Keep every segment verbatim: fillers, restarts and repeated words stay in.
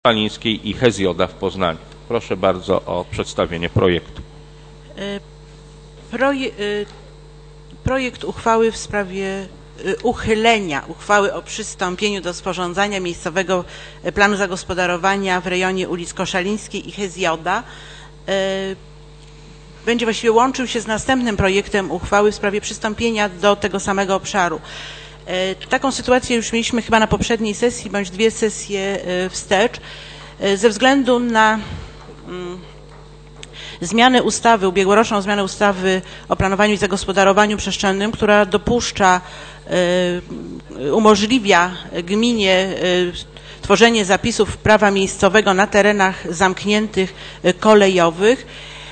Szalińskiej i Hezjoda w Poznaniu. Proszę bardzo o przedstawienie projektu. Proje, projekt uchwały w sprawie uchylenia uchwały o przystąpieniu do sporządzania miejscowego planu zagospodarowania w rejonie ulic Koszalińskiej i Hezjoda będzie właściwie łączył się z następnym projektem uchwały w sprawie przystąpienia do tego samego obszaru. Taką sytuację już mieliśmy chyba na poprzedniej sesji, bądź dwie sesje wstecz. Ze względu na zmianę ustawy, ubiegłoroczną zmianę ustawy o planowaniu i zagospodarowaniu przestrzennym, która dopuszcza, umożliwia gminie tworzenie zapisów prawa miejscowego na terenach zamkniętych kolejowych,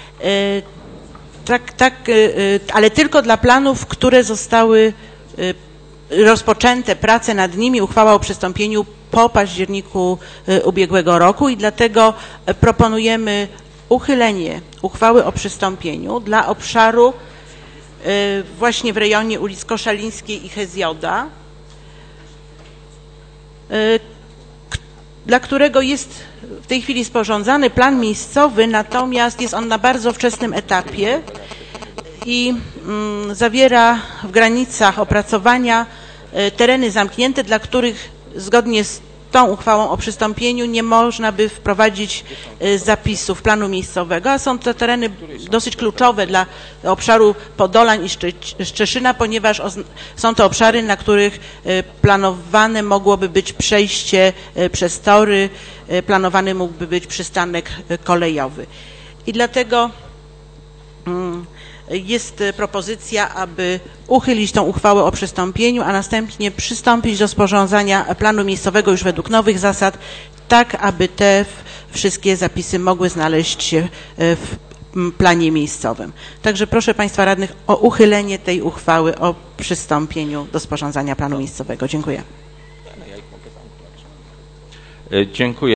tak, tak, ale tylko dla planów, które zostały rozpoczęte prace nad nimi, uchwała o przystąpieniu po październiku ubiegłego roku i dlatego proponujemy uchylenie uchwały o przystąpieniu dla obszaru właśnie w rejonie ulic Koszalińskiej i Hezjoda, dla którego jest w tej chwili sporządzany plan miejscowy, natomiast jest on na bardzo wczesnym etapie i mm, zawiera w granicach opracowania y, tereny zamknięte, dla których zgodnie z tą uchwałą o przystąpieniu nie można by wprowadzić y, zapisów planu miejscowego, a są to tereny dosyć kluczowe dla obszaru Podolań i Szcze Szczeszyna, ponieważ są to obszary, na których y, planowane mogłoby być przejście y, przez tory, y, planowany mógłby być przystanek y, kolejowy. I dlatego y, jest propozycja, aby uchylić tą uchwałę o przystąpieniu, a następnie przystąpić do sporządzania planu miejscowego już według nowych zasad, tak aby te wszystkie zapisy mogły znaleźć się w planie miejscowym. Także proszę Państwa radnych o uchylenie tej uchwały o przystąpieniu do sporządzania planu miejscowego. Dziękuję. Dziękuję.